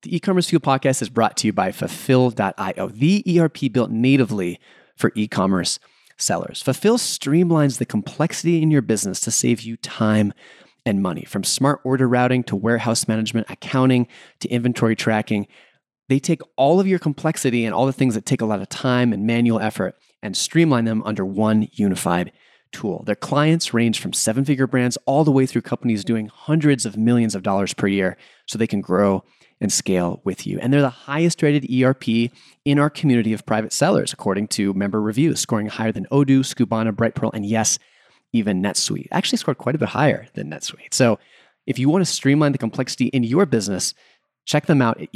The e-commerce Fuel podcast is brought to you by Fulfill.io, the ERP built natively for e-commerce sellers. Fulfill streamlines the complexity in your business to save you time and money. From smart order routing to warehouse management, accounting to inventory tracking, they take all of your complexity and all the things that take a lot of time and manual effort and streamline them under one unified tool. Their clients range from seven-figure brands all the way through companies doing hundreds of millions of dollars per year so they can grow and scale with you. And they're the highest rated ERP in our community of private sellers, according to member reviews, scoring higher than Odoo, Skubana, Brightpearl, and yes, even NetSuite. Actually scored quite a bit higher than NetSuite. So if you want to streamline the complexity in your business, check them out at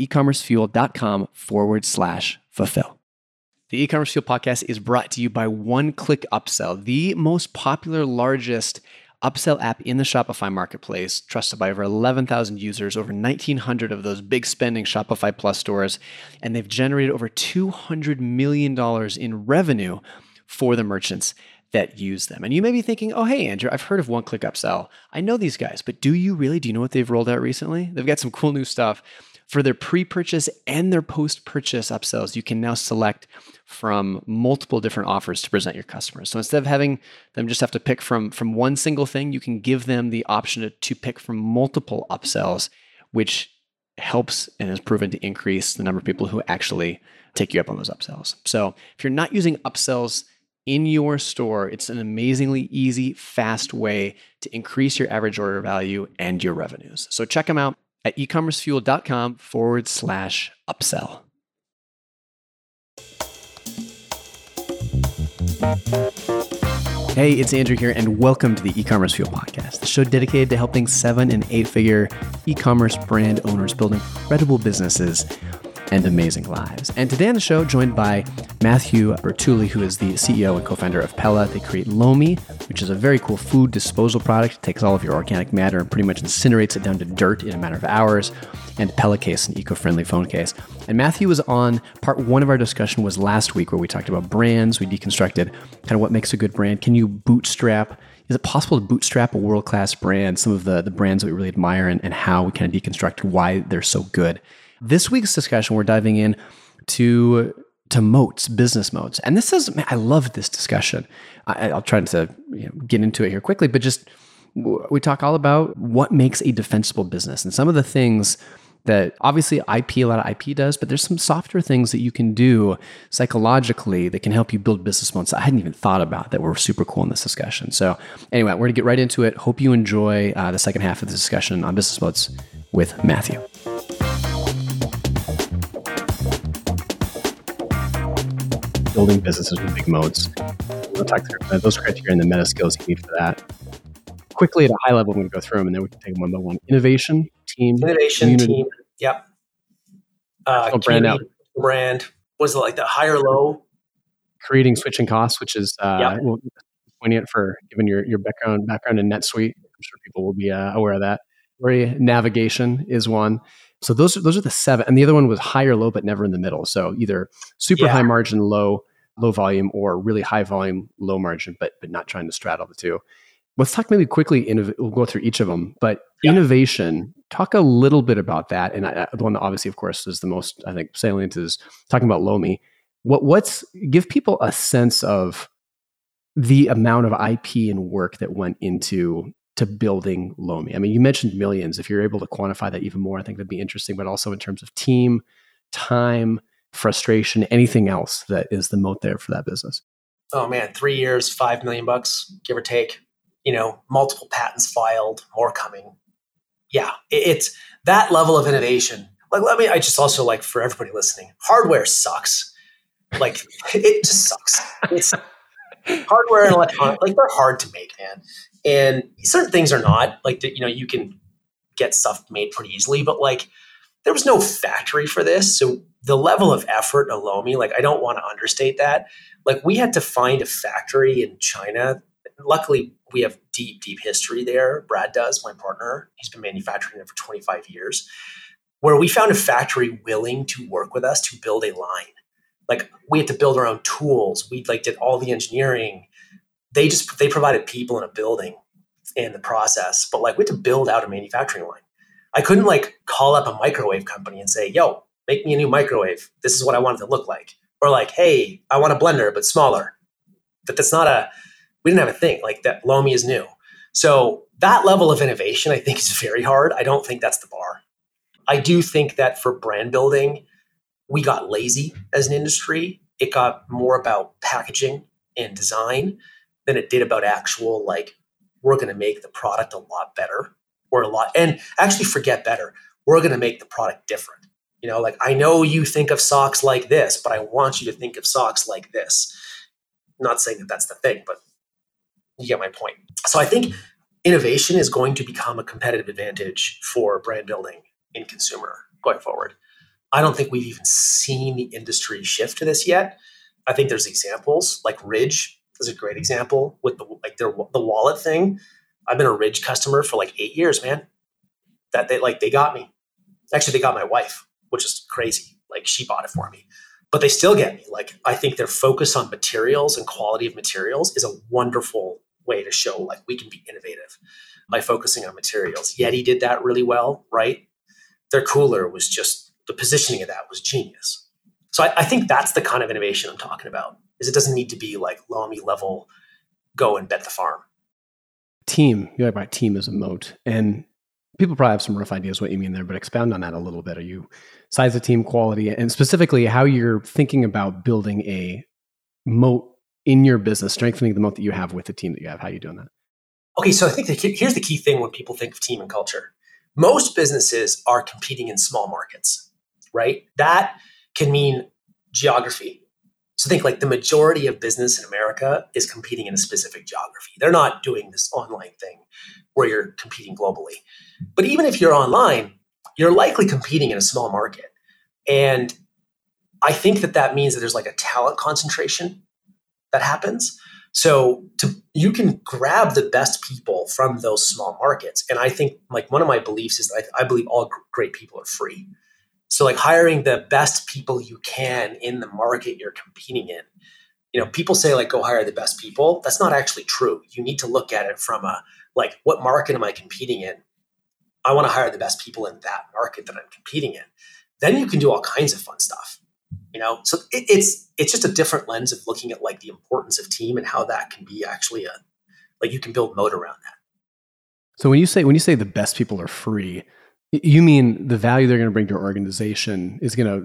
ecommercefuel.com/fulfill. The e-commerce Fuel podcast is brought to you by One Click Upsell, the most popular, largest upsell app in the Shopify marketplace, trusted by over 11,000 users, over 1,900 of those big spending Shopify Plus stores, and they've generated over $200 million in revenue for the merchants that use them. And you may be thinking, oh, hey, Andrew, I've heard of One Click Upsell. I know these guys, but do you really? Do you know what they've rolled out recently? They've got some cool new stuff. For their pre-purchase and their post-purchase upsells, you can now select from multiple different offers to present your customers. So instead of having them just have to pick from one single thing, you can give them the option to pick from multiple upsells, which helps and has proven to increase the number of people who actually take you up on those upsells. So if you're not using upsells in your store, it's an amazingly easy, fast way to increase your average order value and your revenues. So check them out at ecommercefuel.com/upsell. Hey, it's Andrew here, and welcome to the E-commerce Fuel podcast, the show dedicated to helping 7- and 8-figure e-commerce brand owners build incredible businesses and amazing lives. And today on the show, joined by Matthew Bertulli, who is the CEO and co-founder of Pella. They create Lomi, which is a very cool food disposal product. It takes all of your organic matter and pretty much incinerates it down to dirt in a matter of hours. And Pella Case, an eco-friendly phone case. And Matthew was on part one of our discussion was last week, where we talked about brands. We deconstructed kind of what makes a good brand. Can you bootstrap? Is it possible to bootstrap a world-class brand? Some of the brands that we really admire and how we kind of deconstruct why they're so good. This week's discussion, we're diving in to moats, business moats. And this is, man, I love this discussion. I'll try to get into it here quickly, but just we talk all about what makes a defensible business and some of the things that obviously a lot of IP does, but there's some softer things that you can do psychologically that can help you build business moats that I hadn't even thought about that were super cool in this discussion. So anyway, we're going to get right into it. Hope you enjoy the second half of the discussion on business moats with Matthew. Building businesses with big moats. We'll talk through those criteria and the meta skills you need for that. Quickly at a high level, I'm going to go through them and then we can take them one by one. Innovation, team, team. Yep. Brand out. Brand. Was it like the high or low? Creating switching costs, which is well, pointing it for given your background in NetSuite. I'm sure people will be aware of that. Navigation is one. So those are the 7. And the other one was high or low, but never in the middle. So either super high margin, low volume, or really high volume, low margin, but not trying to straddle the two. Let's talk maybe quickly. We'll go through each of them, but innovation, talk a little bit about that. And the one that obviously, of course, is the most, I think, salient is talking about Lomi. Give people a sense of the amount of IP and work that went into building Lomi. I mean, you mentioned millions. If you're able to quantify that even more, I think that'd be interesting, but also in terms of team, time, frustration, anything else that is the moat there for that business. Oh man, 3 years, $5 million, give or take, multiple patents filed, more coming. Yeah. It's that level of innovation. I just also for everybody listening, hardware sucks. It just sucks. It's hardware and electronic, they're hard to make, man. And certain things are not you can get stuff made pretty easily, but there was no factory for this. So the level of effort of Lomi, I don't want to understate that. We had to find a factory in China. Luckily, we have deep history there. Brad does, my partner. He's been manufacturing there for 25 years, where we found a factory willing to work with us to build a line. We had to build our own tools. We did all the engineering. They provided people in a building and the process, but we had to build out a manufacturing line. I couldn't like call up a microwave company and say, yo, make me a new microwave. This is what I want it to look like. Or like, hey, I want a blender, but smaller. We didn't have a thing like that. Lomi is new. So that level of innovation, I think, is very hard. I don't think that's the bar. I do think that for brand building, we got lazy as an industry. It got more about packaging and design than it did about actual, like, we're going to make the product a lot better and actually forget better. We're going to make the product different. Like, I know you think of socks like this, but I want you to think of socks like this. I'm not saying that that's the thing, but you get my point. So I think innovation is going to become a competitive advantage for brand building in consumer going forward. I don't think we've even seen the industry shift to this yet. I think there's examples like Ridge is a great example with the wallet thing. I've been a Ridge customer for like 8 years, man. That they got me. Actually, they got my wife, which is crazy. Like, she bought it for me, but they still get me. Like, I think their focus on materials and quality of materials is a wonderful way to show like we can be innovative by focusing on materials. Yeti did that really well, right? Their cooler was just, the positioning of that was genius. So I think that's the kind of innovation I'm talking about, is it doesn't need to be like Lomi level, go and bet the farm. Team, you talk about team as a moat, and people probably have some rough ideas what you mean there, but expound on that a little bit. Are you size of team, quality, and specifically how you're thinking about building a moat in your business, strengthening the moat that you have with the team that you have? How are you doing that? Okay, so I think here's the key thing when people think of team and culture. Most businesses are competing in small markets, right? That can mean geography. So think like the majority of business in America is competing in a specific geography. They're not doing this online thing where you're competing globally. But even if you're online, you're likely competing in a small market. And I think that means that there's like a talent concentration that happens. So you can grab the best people from those small markets. And I think like one of my beliefs is that I believe all great people are free. So like hiring the best people you can in the market you're competing in. People say like, go hire the best people. That's not actually true. You need to look at it from like, what market am I competing in? I want to hire the best people in that market that I'm competing in. Then you can do all kinds of fun stuff. So it's just a different lens of looking at like the importance of team and how that can be actually you can build moat around that. So when you say the best people are free, you mean the value they're going to bring to your organization is going to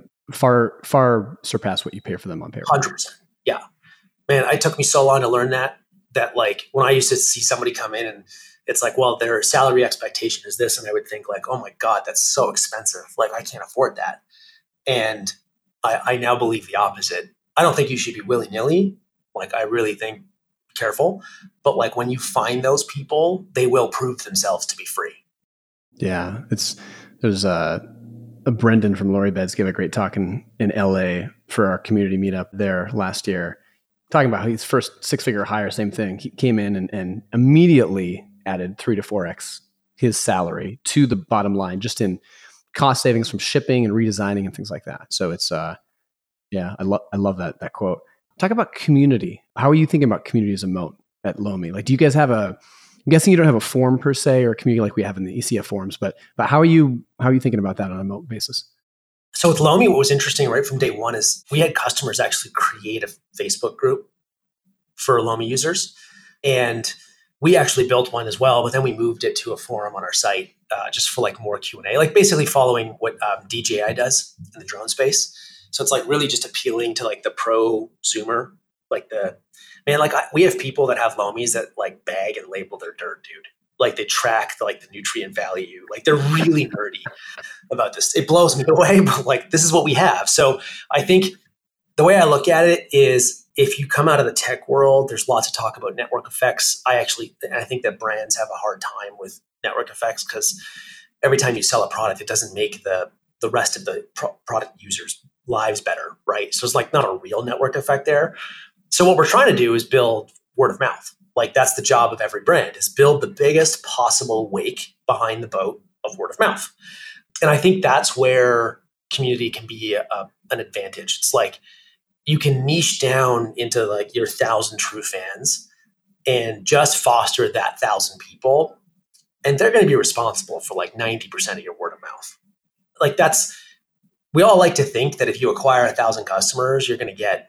far surpass what you pay for them on payroll? 100%. Yeah, man, it took me so long to learn that like when I used to see somebody come in and it's like, well, their salary expectation is this. And I would think like, oh my God, that's so expensive. Like, I can't afford that. And I now believe the opposite. I don't think you should be willy-nilly. Like, I really think careful. But like when you find those people, they will prove themselves to be free. Yeah. There's a Brendan from Lori Beds gave a great talk in LA for our community meetup there last year, talking about how his first 6-figure hire, same thing. He came in and immediately added 3 to 4x his salary to the bottom line, just in cost savings from shipping and redesigning and things like that. So it's, I love that quote. Talk about community. How are you thinking about community as a moat at Lomi? Like, do you guys have I'm guessing you don't have a forum per se or a community like we have in the ECF forums, but how are you thinking about that on a moat basis? So with Lomi, what was interesting right from day one is we had customers actually create a Facebook group for Lomi users. And we actually built one as well, but then we moved it to a forum on our site just for like more Q&A, like basically following what DJI does in the drone space. So it's like really just appealing to like the prosumer, we have people that have Lomis that like bag and label their dirt, dude. Like they track the nutrient value. Like they're really nerdy about this. It blows me away, but like this is what we have. So I think the way I look at it is if you come out of the tech world, there's lots of talk about network effects. I think that brands have a hard time with network effects because every time you sell a product, it doesn't make the rest of the product users' lives better, right? So it's like not a real network effect there. So what we're trying to do is build word of mouth. Like that's the job of every brand, is build the biggest possible wake behind the boat of word of mouth. And I think that's where community can be an advantage. It's like you can niche down into like your 1,000 true fans and just foster that 1,000 people and they're going to be responsible for like 90% of your word of mouth. Like we all like to think that if you acquire 1,000 customers, you're going to get,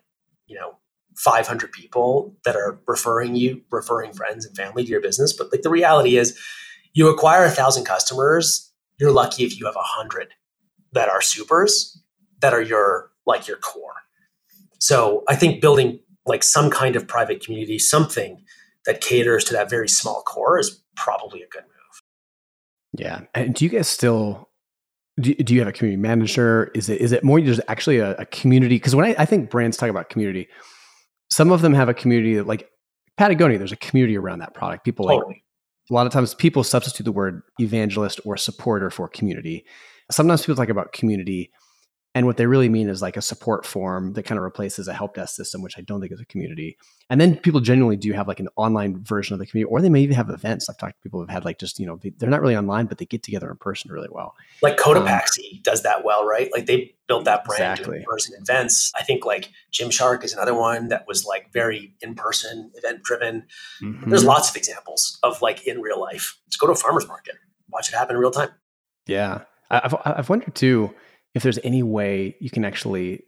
500 people that are referring friends and family to your business. But like the reality is you acquire 1,000 customers, you're lucky if you have 100 that are supers that are your core. So I think building like some kind of private community, something that caters to that very small core is probably a good move. Yeah. And do you guys still, do you have a community manager? Is it more just actually a community? Because when I think brands talk about community, some of them have a community that, like Patagonia, there's a community around that product. People Totally. A lot of times people substitute the word evangelist or supporter for community. Sometimes people talk about community, and what they really mean is like a support forum that kind of replaces a help desk system, which I don't think is a community. And then people genuinely do have like an online version of the community, or they may even have events. I've talked to people who've had like just, they're not really online, but they get together in person really well. Like Cotopaxi does that well, right? Like they built that brand Exactly. to in-person events. I think like Gymshark is another one that was like very in-person, event driven. Mm-hmm. There's lots of examples of like in real life. Just go to a farmer's market, watch it happen in real time. Yeah. I've wondered too, if there's any way you can actually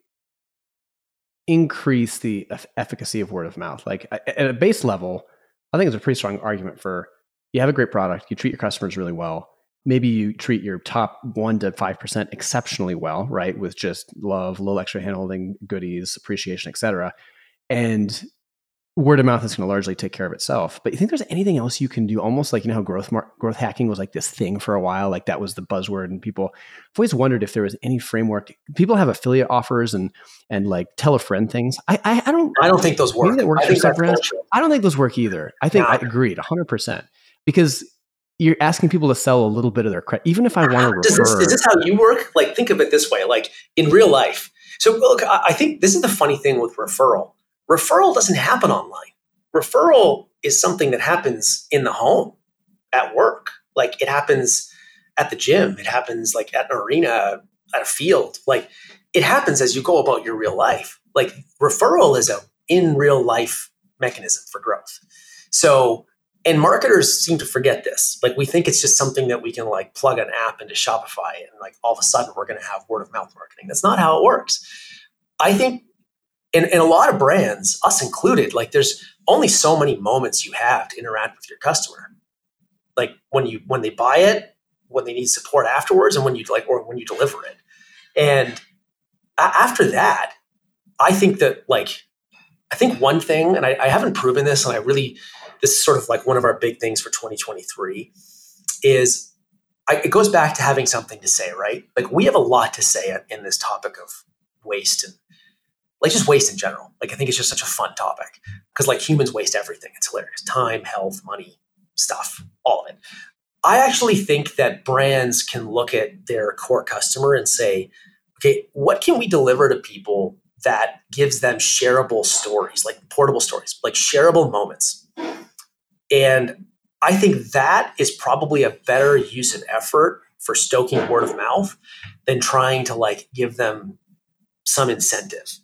increase the efficacy of word of mouth. Like at a base level, I think it's a pretty strong argument for, you have a great product, you treat your customers really well. Maybe you treat your top 1% to 5% exceptionally well, right? With just love, little extra handholding, goodies, appreciation, et cetera. And word of mouth is going to largely take care of itself. But you think there's anything else you can do? Almost like, how growth hacking was like this thing for a while, like that was the buzzword, and I've always wondered if there was any framework. People have affiliate offers and like tell a friend things. I don't think those work. Maybe that works for some brands. I don't think those work either. I think I agreed 100%, because you're asking people to sell a little bit of their credit, even if I want to refer. Is this how you work? Like, think of it this way, like in real life. So look, I think this is the funny thing with referral. Referral doesn't happen online. Referral is something that happens in the home, at work. Like it happens at the gym. It happens like at an arena, at a field. Like it happens as you go about your real life. Like referral is a in real life mechanism for growth. So, and marketers seem to forget this. Like we think it's just something that we can like plug an app into Shopify and like all of a sudden we're going to have word of mouth marketing. That's not how it works. I think in a lot of brands, us included, like there's only so many moments you have to interact with your customer. Like when they buy it, when they need support afterwards, and when you deliver it. And after that, I think one thing, and I haven't proven this, and this is sort of like one of our big things for 2023 is it goes back to having something to say, right? Like we have a lot to say in this topic of waste and like just waste in general. Like I think it's just such a fun topic because like humans waste everything. It's hilarious. Time, health, money, stuff, all of it. I actually think that brands can look at their core customer and say, okay, what can we deliver to people that gives them shareable stories, like portable stories, like shareable moments? And I think that is probably a better use of effort for stoking word of mouth than trying to like give them some incentive.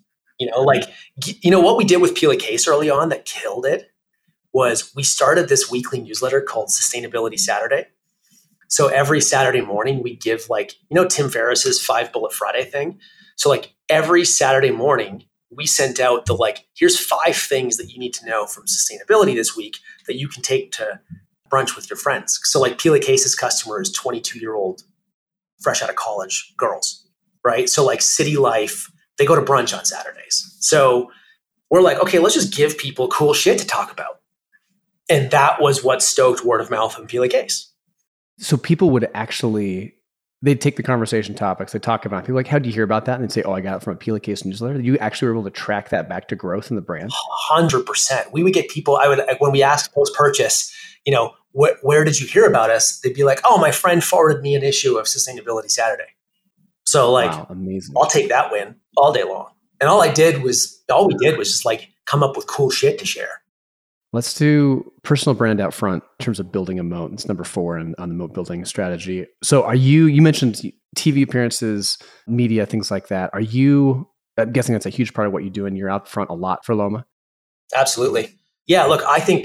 What we did with Peel a Case early on that killed it was we started this weekly newsletter called Sustainability Saturday. So every Saturday morning we give Tim Ferriss's 5 Bullet Friday thing. So like every Saturday morning we sent out here's 5 things that you need to know from sustainability this week that you can take to brunch with your friends. So like Peel a Case's customer is 22-year-old, fresh out of college girls, right? So like city life, they go to brunch on Saturdays. So we're like, okay, let's just give people cool shit to talk about. And that was what stoked word of mouth and Peel a Case. So people would they'd take the conversation topics, they talk about it. People like, how do you hear about that? And they'd say, oh, I got it from a Peel a Case newsletter. You actually were able to track that back to growth in the brand? 100%. We would get people, when we asked post-purchase, where did you hear about us? They'd be like, oh, my friend forwarded me an issue of Sustainability Saturday. So wow, amazing. I'll take that win all day long. And all we did was just come up with cool shit to share. Let's do personal brand out front in terms of building a moat. It's number 4 on the moat building strategy. So you mentioned TV appearances, media, things like that. I'm guessing that's a huge part of what you do and you're out front a lot for Loma? Absolutely. Yeah, look, I think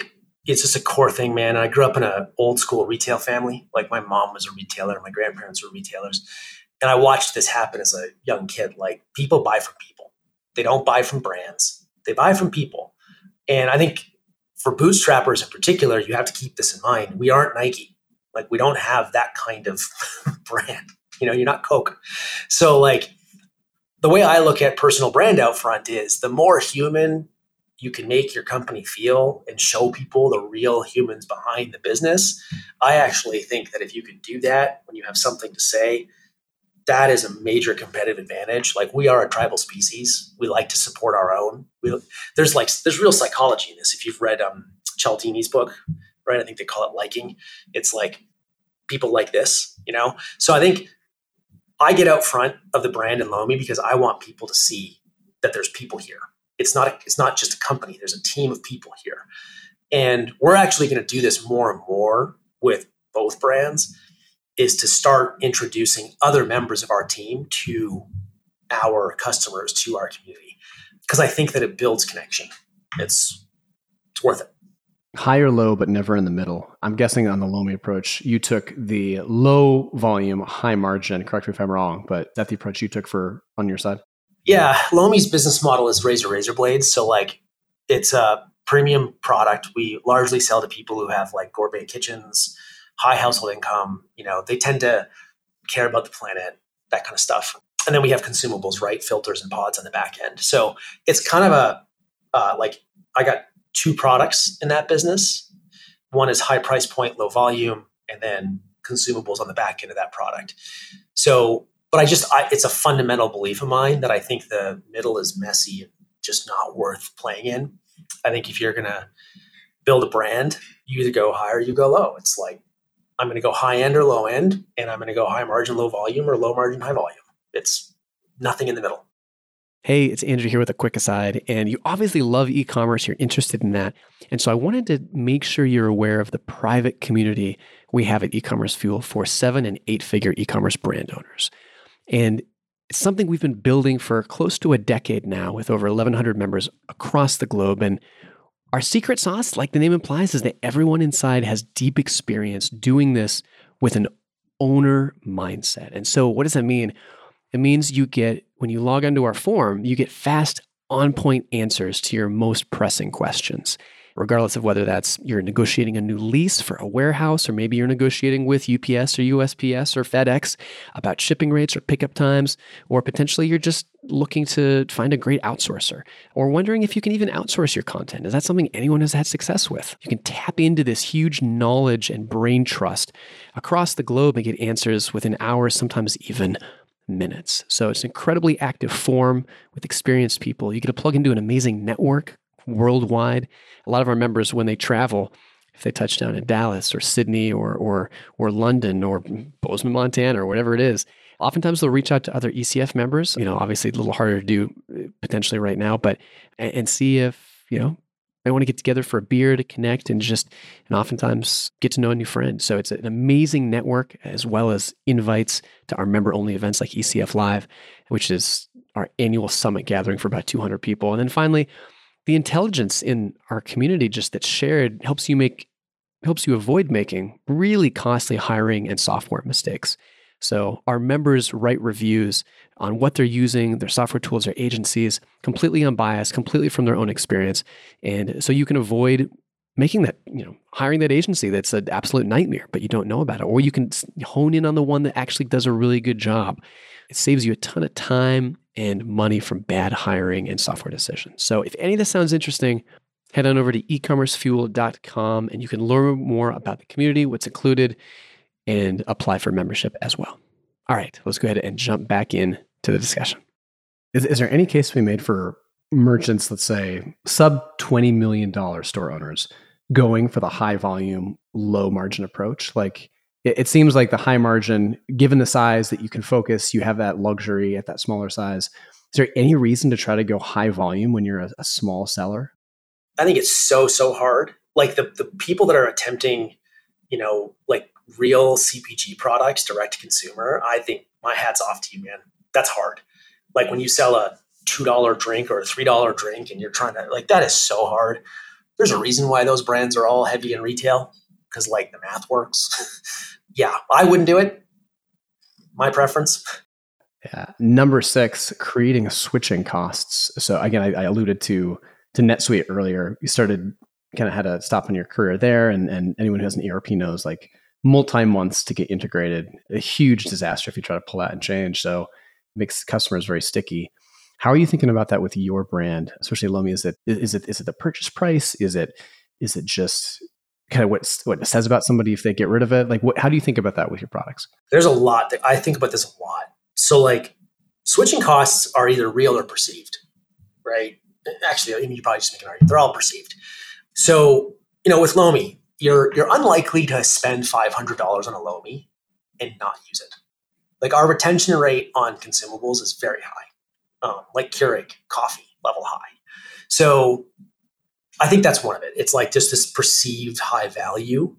it's just a core thing, man. I grew up in an old school retail family. Like my mom was a retailer, my grandparents were retailers. And I watched this happen as a young kid. Like people buy from people. They don't buy from brands. They buy from people. And I think for bootstrappers in particular, you have to keep this in mind. We aren't Nike. Like we don't have that kind of brand. You're not Coke. So like the way I look at personal brand out front is the more human you can make your company feel and show people the real humans behind the business. I actually think that if you can do that when you have something to say, that is a major competitive advantage. Like we are a tribal species. We like to support our own. There's real psychology in this. If you've read Cialdini's book, right? I think they call it liking. It's like people like this, So I think I get out front of the brand in Lomi because I want people to see that there's people here. It's not just a company. There's a team of people here. And we're actually going to do this more and more with both brands, is to start introducing other members of our team to our customers, to our community. Because I think that it builds connection. It's worth it. High or low, but never in the middle. I'm guessing on the Lomi approach, you took the low volume, high margin. Correct me if I'm wrong, but is that the approach you took on your side? Yeah, Lomi's business model is razor blades. So like it's a premium product. We largely sell to people who have like gourmet kitchens, high household income. They tend to care about the planet, that kind of stuff. And then we have consumables, right? Filters and pods on the back end. So it's kind of I got two products in that business. One is high price point, low volume, and then consumables on the back end of that product. So, but it's a fundamental belief of mine that I think the middle is messy and just not worth playing in. I think if you're going to build a brand, you either go high or you go low. It's like, I'm going to go high end or low end, and I'm going to go high margin, low volume, or low margin, high volume. It's nothing in the middle. Hey, it's Andrew here with a quick aside, and you obviously love e-commerce. You're interested in that. And so I wanted to make sure you're aware of the private community we have at E-Commerce Fuel for 7- and 8-figure e-commerce brand owners. And it's something we've been building for close to a decade now with over 1,100 members across the globe. And our secret sauce, like the name implies, is that everyone inside has deep experience doing this with an owner mindset. And so what does that mean? It means when you log onto our forum, you get fast, on-point answers to your most pressing questions, regardless of whether that's you're negotiating a new lease for a warehouse, or maybe you're negotiating with UPS or USPS or FedEx about shipping rates or pickup times, or potentially you're just looking to find a great outsourcer, or wondering if you can even outsource your content. Is that something anyone has had success with? You can tap into this huge knowledge and brain trust across the globe and get answers within hours, sometimes even minutes. So it's an incredibly active forum with experienced people. You get to plug into an amazing network worldwide. A lot of our members, when they travel, if they touch down in Dallas or Sydney or London or Bozeman, Montana, or whatever it is, oftentimes they'll reach out to other ECF members. Obviously a little harder to do potentially right now, but and see if they want to get together for a beer to connect and oftentimes get to know a new friend. So it's an amazing network, as well as invites to our member-only events like ECF Live, which is our annual summit gathering for about 200 people. And then finally, the intelligence in our community just that's shared helps you avoid making really costly hiring and software mistakes. So our members write reviews on what they're using, their software tools, their agencies, completely unbiased, completely from their own experience. And so you can avoid making that, hiring that agency that's an absolute nightmare, but you don't know about it. Or you can hone in on the one that actually does a really good job. It saves you a ton of time and money from bad hiring and software decisions. So if any of this sounds interesting, head on over to ecommercefuel.com and you can learn more about the community, what's included, and apply for membership as well. All right, let's go ahead and jump back in to the discussion. Is there any case to be made for merchants, let's say sub $20 million store owners, going for the high volume, low margin approach? Like it seems like the high margin, given the size that you can focus, you have that luxury at that smaller size. Is there any reason to try to go high volume when you're a small seller? I think it's so hard. Like the people that are attempting, like real CPG products, direct to consumer, I think my hat's off to you, man. That's hard. Like when you sell a $2 drink or a $3 drink and you're trying to, that is so hard. There's a reason why those brands are all heavy in retail, because like the math works. Yeah, I wouldn't do it. My preference. Yeah. Number 6, creating switching costs. So again, I alluded to NetSuite earlier. You started kind of had a stop in your career there, and anyone who has an ERP knows like multi-months to get integrated, a huge disaster if you try to pull out and change. So it makes customers very sticky. How are you thinking about that with your brand, especially Lomi? Is it the purchase price? Is it just kind of what it says about somebody if they get rid of it? Like, how do you think about that with your products? There's a lot that I think about this a lot. So like switching costs are either real or perceived, right? Actually, I mean, you probably just make an argument. They're all perceived. So, with Lomi, you're unlikely to spend $500 on a Lomi and not use it. Like our retention rate on consumables is very high, like Keurig coffee level high. So I think that's one of it. It's like just this perceived high value.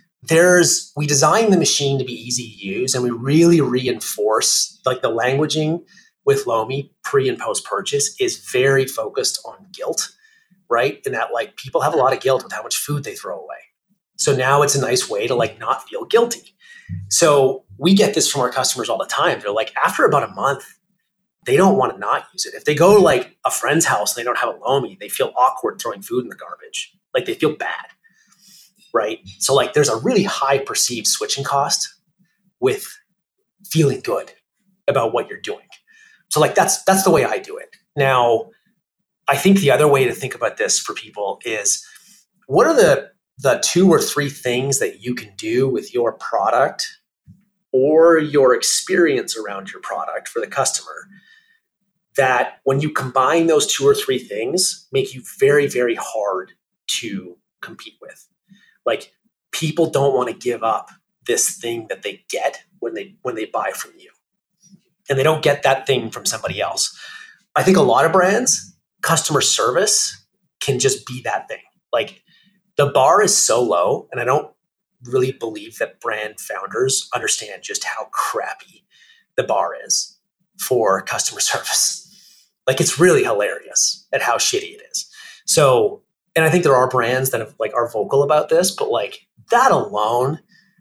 We design the machine to be easy to use, and we really reinforce like the languaging with Lomi pre and post purchase is very focused on guilt, right? And that like people have a lot of guilt with how much food they throw away. So now it's a nice way to like not feel guilty. So we get this from our customers all the time. They're like, after about a month, they don't want to not use it. If they go to like a friend's house and they don't have a Lomi, they feel awkward throwing food in the garbage. Like they feel bad, right? So like there's a really high perceived switching cost with feeling good about what you're doing. So like that's the way I do it. Now, I think the other way to think about this for people is what are the 2 or 3 things that you can do with your product or your experience around your product for the customer that when you combine those 2 or 3 things make you very, very hard to compete with. Like people don't want to give up this thing that they get when they buy from you. And they don't get that thing from somebody else. I think a lot of brands, customer service can just be that thing. Like the bar is so low, and I don't really believe that brand founders understand just how crappy the bar is for customer service. Like it's really hilarious at how shitty it is. So, and I think there are brands that are vocal about this, but like that alone,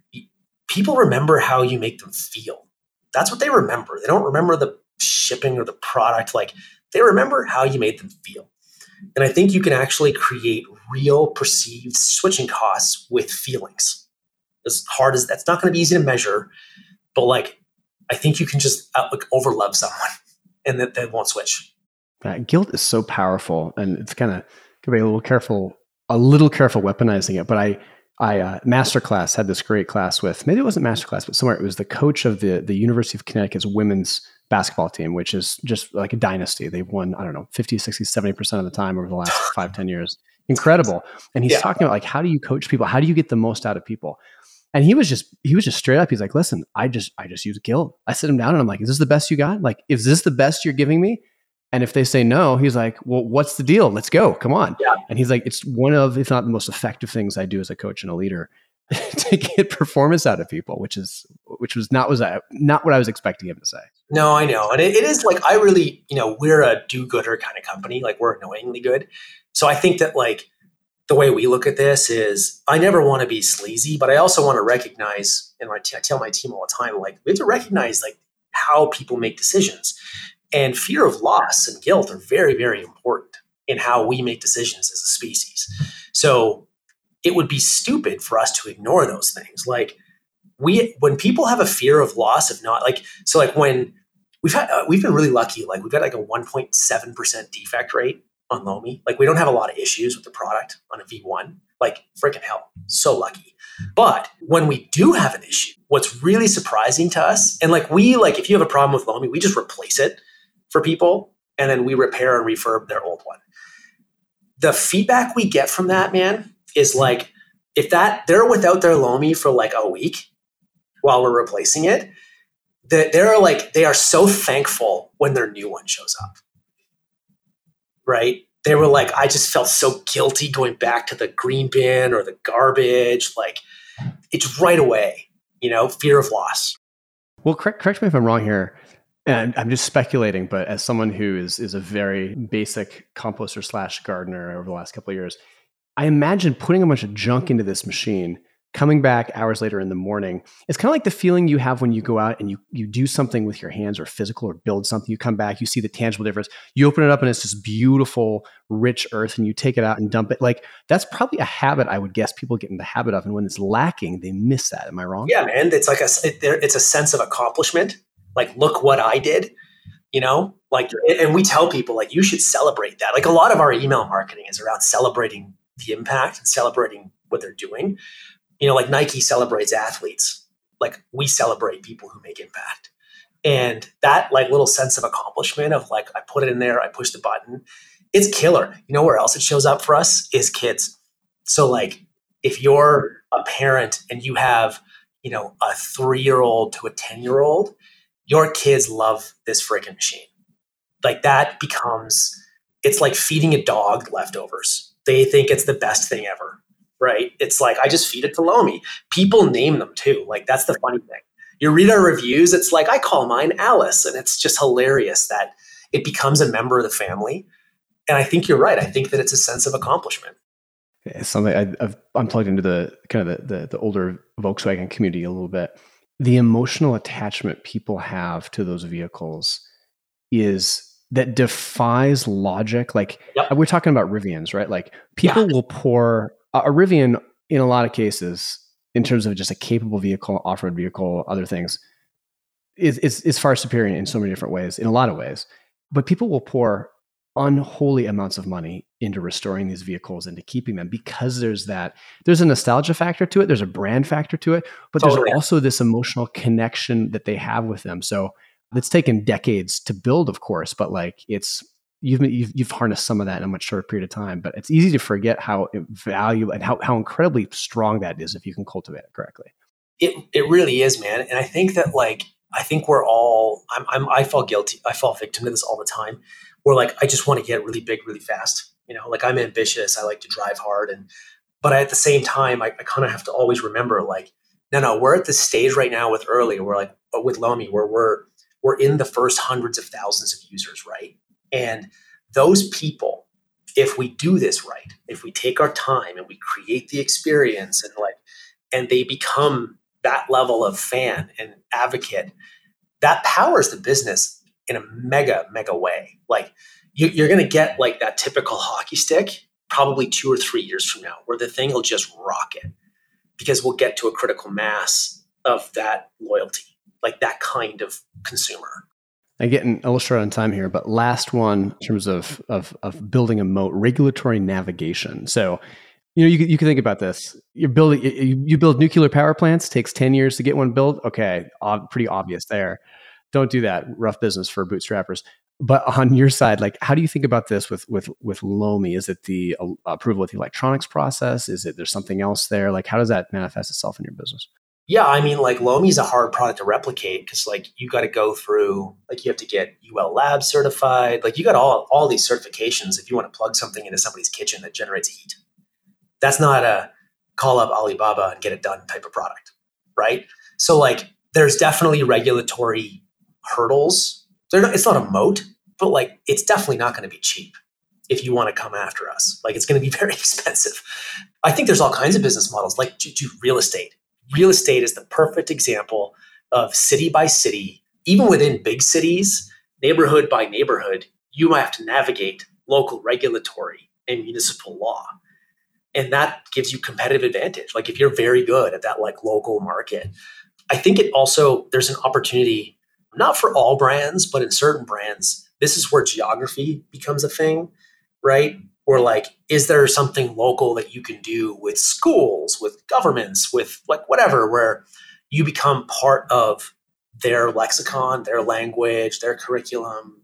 people remember how you make them feel. That's what they remember. They don't remember the shipping or the product. Like they remember how you made them feel. And I think you can actually create real perceived switching costs with feelings. As hard as that's not going to be easy to measure, but like I think you can just overlove someone and that they won't switch. Guilt is so powerful, and it's kind of can be a little careful weaponizing it. But I Masterclass had this great class with, maybe it wasn't Masterclass, but somewhere it was the coach of the University of Connecticut's women's basketball team, which is just like a dynasty. They've won, I don't know, 50, 60, 70% of the time over the last 5-10 years. Incredible. And he's talking about like, how do you coach people? How do you get the most out of people? And he was just straight up. He's like, listen, I just use guilt. I sit him down and I'm like, is this the best you got? Like, is this the best you're giving me? And if they say no, he's like, well, what's the deal? Let's go. Come on. Yeah. And he's like, it's one of, if not the most effective things I do as a coach and a leader to get performance out of people, which was not what I was expecting him to say. No, I know. And it is like, I really, we're a do-gooder kind of company. Like we're annoyingly good. So I think that like the way we look at this is I never want to be sleazy, but I also want to recognize, and I tell my team all the time, like we have to recognize like how people make decisions. And fear of loss and guilt are very, very important in how we make decisions as a species. So it would be stupid for us to ignore those things. Like when people have a fear of loss, when we've been really lucky, like we've got like a 1.7% defect rate on Lomi. Like we don't have a lot of issues with the product on a V1, like freaking hell, so lucky. But when we do have an issue, what's really surprising to us, and if you have a problem with Lomi, we just replace it for people, and then we repair and refurb their old one. The feedback we get from that, man, is like, if they're without their Lomi for like a week while we're replacing it, they are so thankful when their new one shows up. Right? They were like, I just felt so guilty going back to the green bin or the garbage. Like it's right away, fear of loss. Well, correct me if I'm wrong here. And I'm just speculating, but as someone who is a very basic composter / gardener over the last couple of years, I imagine putting a bunch of junk into this machine, coming back hours later in the morning, it's kind of like the feeling you have when you go out and you do something with your hands or physical or build something. You come back, you see the tangible difference. You open it up and it's this beautiful, rich earth and you take it out and dump it. Like that's probably a habit I would guess people get in the habit of. And when it's lacking, they miss that. Am I wrong? Yeah, man. It's like it's a sense of accomplishment. Like, look what I did, like, and we tell people like, you should celebrate that. Like a lot of our email marketing is around celebrating the impact and celebrating what they're doing. Like Nike celebrates athletes. Like we celebrate people who make impact. And that like little sense of accomplishment of like, I put it in there, I push the button. It's killer. Where else it shows up for us is kids. So like if you're a parent and you have, a 3-year-old to a 10-year-old, your kids love this freaking machine. Like that becomes, it's like feeding a dog leftovers. They think it's the best thing ever. Right? It's like, I just feed it to Lomi. People name them too. Like, that's the funny thing. You read our reviews, it's like, I call mine Alice. And it's just hilarious that it becomes a member of the family. And I think you're right. I think that it's a sense of accomplishment. It's something I'm plugged into the kind of the older Volkswagen community a little bit. The emotional attachment people have to those vehicles that defies logic. Like we're talking about Rivians, right? Like people will pour a Rivian in a lot of cases, in terms of just a capable vehicle, off-road vehicle, other things, is far superior in so many different ways, in a lot of ways. But people will pour unholy amounts of money into restoring these vehicles and to keeping them because there's a nostalgia factor to it, there's a brand factor to it, but there's also this emotional connection that they have with them. So it's taken decades to build, of course, but like you've harnessed some of that in a much shorter period of time, but it's easy to forget how valuable and how incredibly strong that is if you can cultivate it correctly. It really is, man. And I think that we're all, I fall guilty. I fall victim to this all the time. Where like, I just want to get really big, really fast. Like I'm ambitious. I like to drive hard. But at the same time, I kind of have to always remember like, no, we're at this stage right now with Lomi where we're in the first hundreds of thousands of users, right? And those people, if we do this right, if we take our time and we create the experience and they become that level of fan and advocate, that powers the business in a mega, mega way. Like you're going to get like that typical hockey stick probably 2 or 3 years from now where the thing will just rocket because we'll get to a critical mass of that loyalty, like that kind of consumer. I'm getting a little short on time here, but last one in terms of building a moat, regulatory navigation. So, you can think about this. You build nuclear power plants, takes 10 years to get one built. Okay, pretty obvious there. Don't do that. Rough business for bootstrappers. But on your side, like, how do you think about this with Lomi? Is it the approval of the electronics process? Is it there's something else there? Like, how does that manifest itself in your business? Yeah, I mean, like Lomi's a hard product to replicate because like you got to go through, like you have to get UL Lab certified. Like you got all these certifications if you want to plug something into somebody's kitchen that generates heat. That's not a call up Alibaba and get it done type of product, right? So like there's definitely regulatory hurdles. It's not a moat, but like it's definitely not going to be cheap if you want to come after us. Like it's going to be very expensive. I think there's all kinds of business models like do real estate. Real estate is the perfect example of city by city, even within big cities, neighborhood by neighborhood, you might have to navigate local regulatory and municipal law. And that gives you competitive advantage. Like if you're very good at that like local market, I think it also, there's an opportunity, not for all brands, but in certain brands, this is where geography becomes a thing, right? Or like, is there something local that you can do with schools, with governments, with like whatever, where you become part of their lexicon, their language, their curriculum,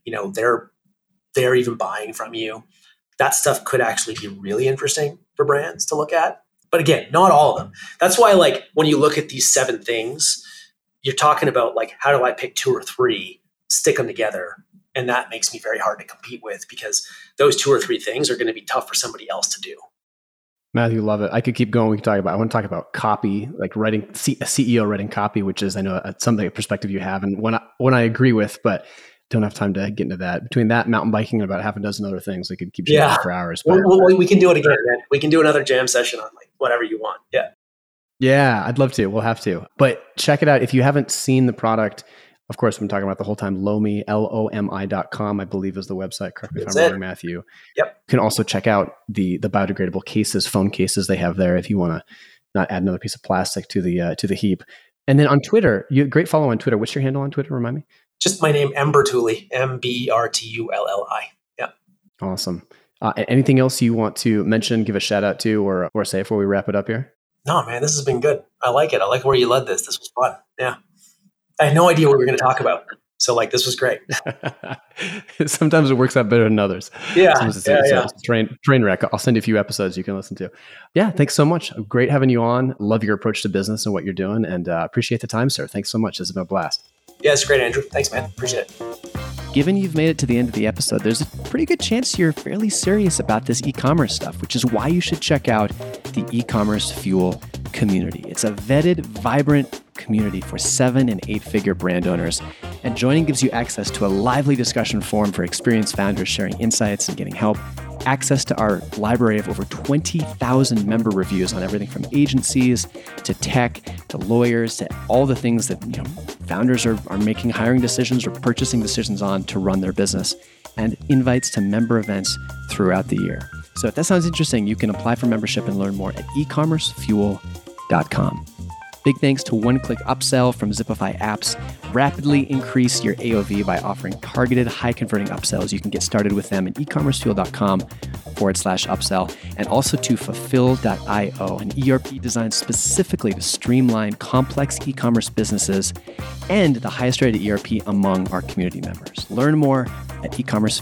they're even buying from you. That stuff could actually be really interesting for brands to look at. But again, not all of them. That's why like when you look at these 7 things, you're talking about like, how do I pick 2 or 3, stick them together? And that makes me very hard to compete with because those 2 or 3 things are going to be tough for somebody else to do. Matthew, love it. I could keep going. I want to talk about copy, like writing, a CEO writing copy, which is, I know, something, a perspective you have and when I agree with, but don't have time to get into that. Between that, mountain biking, and about half a dozen other things, we could keep chatting for hours. But we can do it again, man. We can do another jam session on like whatever you want. Yeah. Yeah, I'd love to. We'll have to. But check it out. If you haven't seen the product, of course, we've been talking about the whole time, Lomi, LOMI.com, I believe is the website. Correct me if I'm wrong, Matthew. Yep. You can also check out the biodegradable cases, phone cases they have there if you want to not add another piece of plastic to the heap. And then on Twitter, you great follow on Twitter. What's your handle on Twitter? Remind me. Just my name, Bertulli, Bertulli. Yeah. Awesome. Anything else you want to mention, give a shout out to, or say before we wrap it up here? No, man, this has been good. I like it. I like where you led this. This was fun. Yeah. I had no idea what we were going to talk about. So like, this was great. Sometimes it works out better than others. Yeah. Sometimes it's a train wreck. I'll send you a few episodes you can listen to. Yeah. Thanks so much. Great having you on. Love your approach to business and what you're doing, and appreciate the time, sir. Thanks so much. This has been a blast. Yeah, it's great, Andrew. Thanks, man. Appreciate it. Given you've made it to the end of the episode, there's a pretty good chance you're fairly serious about this e-commerce stuff, which is why you should check out the e-commerce fuel community. It's a vetted, vibrant community for 7 and 8-figure brand owners. And joining gives you access to a lively discussion forum for experienced founders sharing insights and getting help, access to our library of over 20,000 member reviews on everything from agencies to tech to lawyers to all the things that founders are making hiring decisions or purchasing decisions on to run their business, and invites to member events throughout the year. So if that sounds interesting, you can apply for membership and learn more at ecommercefuel.com. Big thanks to One Click Upsell from Zipify Apps. Rapidly increase your AOV by offering targeted, high-converting upsells. You can get started with them at ecommercefuel.com/upsell. And also to Fulfill.io, an ERP designed specifically to streamline complex e-commerce businesses and the highest rated ERP among our community members. Learn more at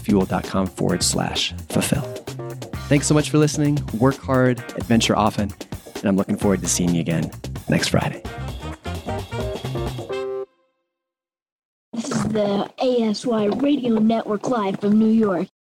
ecommercefuel.com/fulfill. Thanks so much for listening. Work hard, adventure often, and I'm looking forward to seeing you again next Friday. This is the ASY Radio Network live from New York.